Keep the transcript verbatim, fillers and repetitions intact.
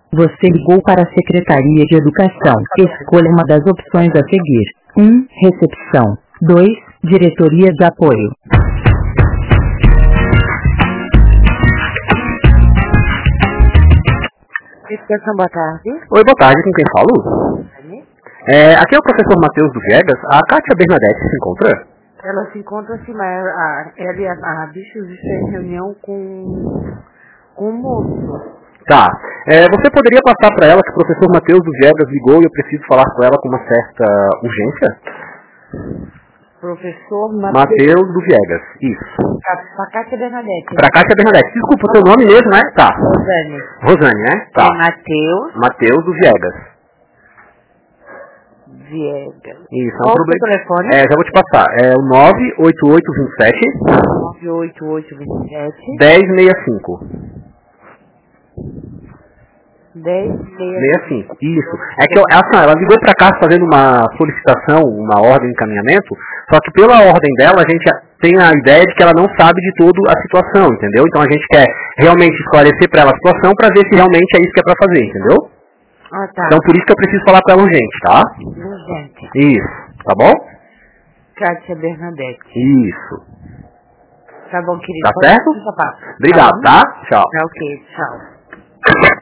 Você ligou para a Secretaria de Educação. Escolha uma das opções a seguir. um. Recepção. dois. Diretoria de Apoio. Educação, boa tarde. Oi, boa tarde, com quem falo? É, aqui é o professor Matheus do Viegas. A Kátia Bernadette se encontra? Ela se encontra assim, mas a, ela e a, a Bichos está em reunião com, com o moço. Tá. É, você poderia passar para ela que o professor Matheus do Viegas ligou e eu preciso falar com ela com uma certa urgência? Professor Matheus, Matheus do Viegas, isso. Para a Kátia Bernadette. Para Kátia Bernadette. Desculpa, o seu nome mesmo, né? Tá. Rosane. Rosane, né? Tá. É Matheus. Matheus do Viegas. Viegas. Isso, é um Qual problema. o telefone? É, já vou te passar. É o nove oito oito dois sete nove oito oito dois sete um zero seis cinco. dez sessenta e cinco. Isso. É que ela, ela ligou para cá fazendo uma solicitação, uma ordem de encaminhamento, só que pela ordem dela a gente tem a ideia de que ela não sabe de toda a situação, entendeu? Então a gente quer realmente esclarecer para ela a situação para ver se realmente é isso que é para fazer, entendeu? Ah, tá. Então por isso que eu preciso falar com ela urgente, tá? Urgente. Isso. Tá bom? Kátia Bernadette. Isso. Tá bom, querido. Tá Pode certo? ir, papai. Obrigado, tá? Tchau. Tá ok, tchau.